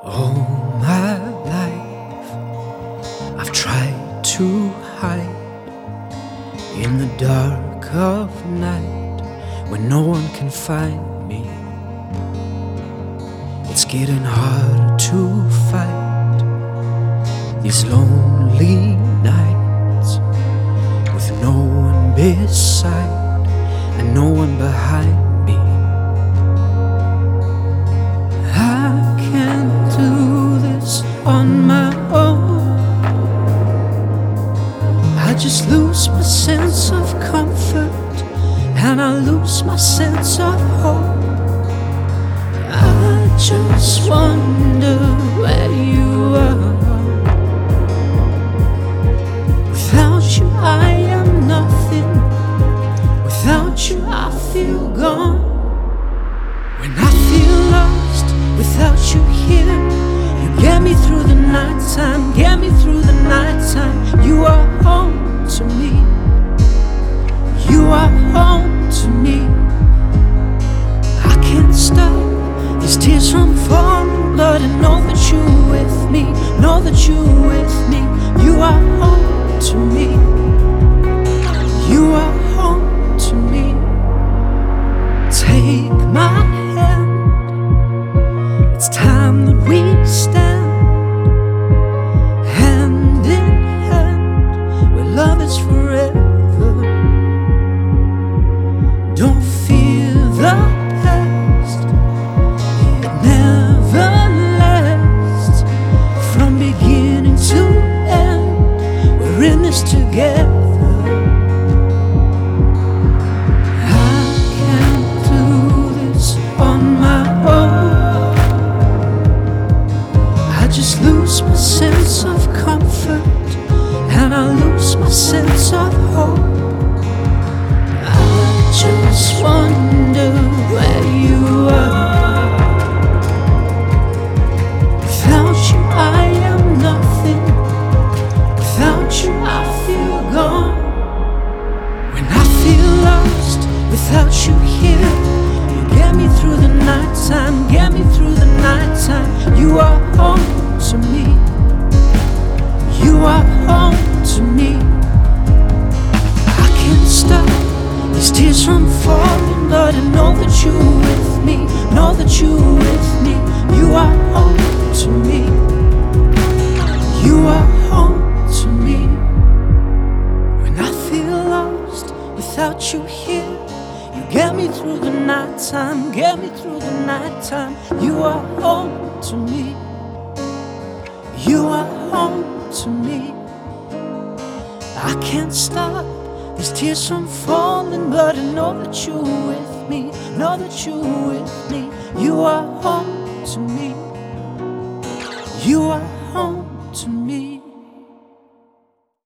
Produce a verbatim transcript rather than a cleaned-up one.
All my life I've tried to hide in the dark of night when no one can find me. It's getting hard to fight these lonely nights with no one beside and no one behind me. I can't do this on my own. I just lose my sense of comfort and I lose my sense of hope. I just wonder where you are. Without you I am nothing. Without you I feel gone. When I feel lost without you here, you get me through the nighttime, get me through the nighttime. You are home to me. You are home to me. I can't stop these tears from falling, but I know that you're with me, know that you're with me. You are home to me. You are home to me. Take my hand. It's time that we stand hand in hand where love is forever. Don't fear the past, it never lasts. From beginning to end, we're in this together. I can't do this on my own. I just lose my sense of comfort and I lose my sense of hope. I just wonder where you are. Without you I am nothing. Without you I feel gone. When I feel lost without you here, you get me through the nighttime, get me through the nighttime. You are home to me. You are home to me. I can't stop these tears from falling, but I know that you're with me, know that you're with me. You are home to me. You are home to me. When I feel lost without you here, you get me through the nighttime, get me through the nighttime. You are home to me. You are home to me. I can't stop these tears from falling, but I know that you're with me, know that you're with me. You are home to me. You are home to me.